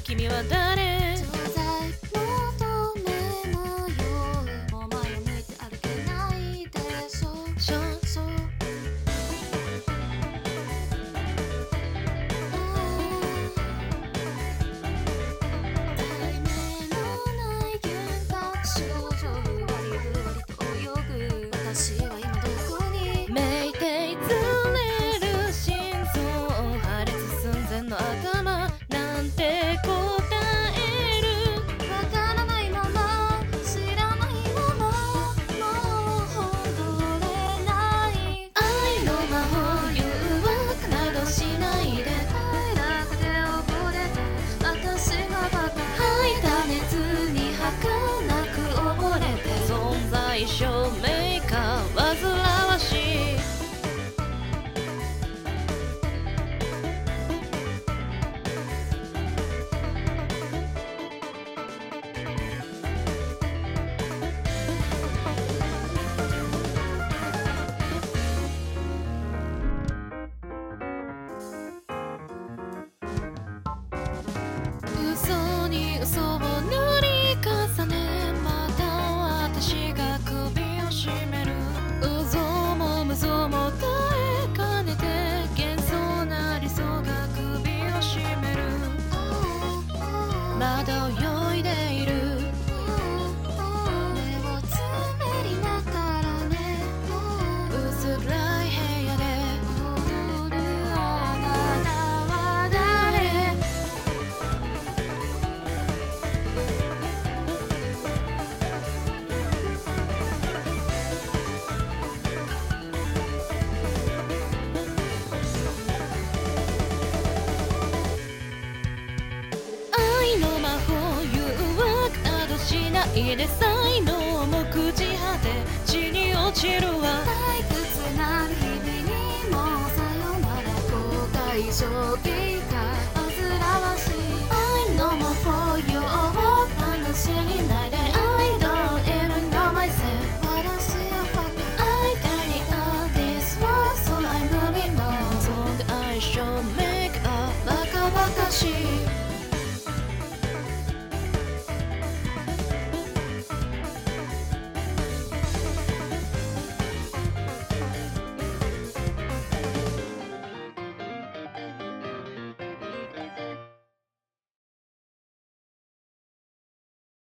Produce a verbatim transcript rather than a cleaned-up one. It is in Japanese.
君は誰？ 常在求め迷うもう前を向いて歩けないでしょしょそう題名のない幻覚症状ふわりふわりと泳ぐ私は今どこにめいていずれる心臓破裂寸前の頭なんて答えるわからないまま知らないままもう戻れない愛の魔法誘惑などしないで快楽で溺れて私がバカ吐いた熱に儚く溺れて存在証明か煩わしい嘘に嘘を塗り重ねまた私が首を絞めるうぞも無ぞも耐えかねて幻想な理想が首を絞めるまだ泳いでいる目をつめりながらね薄暗い部屋で踊るあなたは誰愛の魔法誘惑などしないで才能も朽ち果て地に落ちるわ退屈な日々にもさよなら後悔症気